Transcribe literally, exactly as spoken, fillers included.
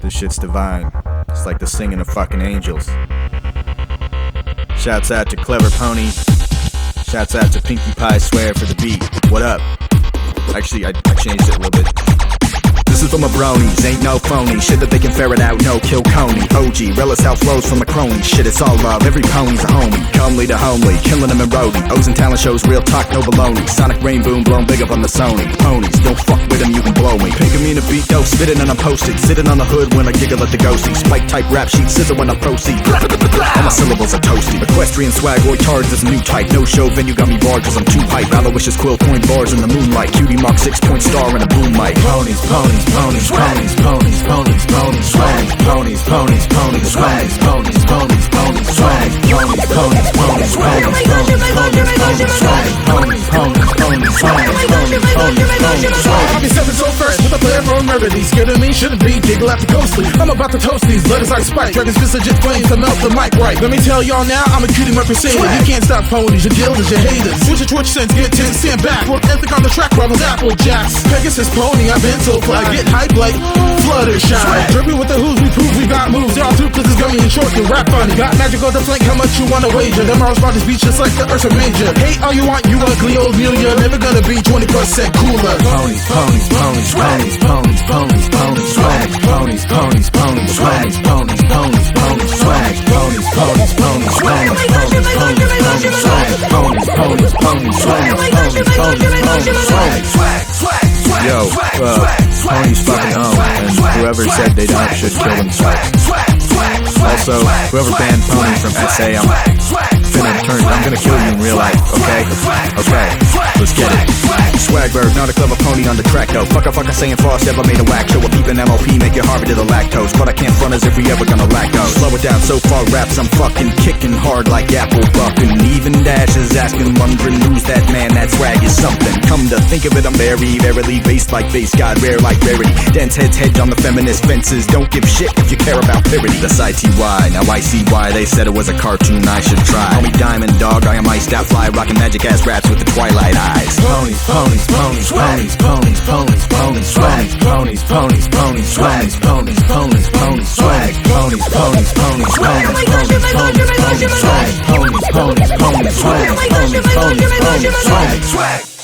This shit's divine. It's like the singing of fucking angels. Shouts out to Clever Pony. Shouts out to Pinkie Pie Swear for the beat. What up? Actually, I, I changed it a little bit. This is for my bronies, ain't no phony. Shit that they can ferret out, no kill Coney. O G, relish how flows from the crony. Shit, it's all love, every pony's a homie. Comely to homely, killing them in roadie. O's and talent shows, real talk, no baloney. Sonic rain boom, blown big up on the Sony. Ponies, don't fuck with them, you can blow me. Pink me in a beat, dope, spitting and I'm posted. Sitting on the hood when I giggle at the ghosty. Spike type rap sheet, scissor when I proceed. All my syllables are toasty. Equestrian swag, or charged as a new type. No show venue got me barred cause I'm too hype. Aloysius quill point bars in the moonlight. Cutie mark six point star and a boom mic. Ponies, ponies. Ponies, ponies, ponies, ponies, ponies, swag. Ponies, ponies, ponies, swag. Ponies, ponies, ponies, swag. Ponies, ponies, ponies, swag. Ponies, ponies, ponies, swag. Ponies, ponies, ponies, swag. Ponies, ponies, ponies, swag. I'll be stepping so first with a player from Murderly. Scared of me, shouldn't be, giggle at the ghostly. I'm about to toast these letters like Spike. Dragons fist legit flames to melt the mic right. Let me tell y'all now, I'm a cutie mark crusader. You can't stop ponies, your guild is your haters. Switch your Twitch sense, get tense, stand back. Work ethic on the track, rivals Apple Jacks. Pegasus pony, I've been so fly. Get hype like Fluttershy. Dripping with the who's, we prove we got moves. Y'all too, cause it's gummy and short, you rap funny. Got magic on the flank, how much you wanna wager? Them Mars Rogers beach just like the Ursa Major. Hate all you want, you ugly old mule. You're never gonna be twenty percent cooler. Ponies, ponies, ponies, ponies, ponies, ponies, ponies, swag. Ponies, ponies, ponies, swag. Ponies, ponies, ponies, swag. Ponies, ponies, ponies, swag. Ponies, ponies, ponies, swag. Ponies, ponies, ponies, swag. Ponies, ponies, ponies, swag. Yo, uh, ponies fucking home, and whoever said they don't should kill themselves. Also, whoever banned ponies from S A, I'm finna turn, I'm gonna kill you in real life, okay? Okay, let's get it. Swagberg, not a clever pony on the track though. Fuck a fucker saying Frost ever made a whack show. A peepin' M L P make you harder to the lactose. But I can't front as if we ever gonna lack those. Slow it down, so far raps I'm fucking kicking hard like apple bucking. Even Dash is asking, wondering who's that man, that swag is something. Come to think of it, I'm very, verily based like base god, rare like rarity. Dense heads hedge on the feminist fences. Don't give shit if you care about purity. That's I T Y, now I see why they said it was a cartoon I should try. Call me Diamond Dog, I am iced out fly, rocking magic ass raps with the twilight eyes. Ponies, ponies, ponies, ponies, ponies, ponies, ponies, swag. Ponies, ponies, ponies, swag. Ponies, ponies, ponies, swag. Ponies, ponies, ponies, swag. Ponies, ponies, ponies, swag. Ponies, ponies, ponies, swag. Ponies, ponies, ponies, swag.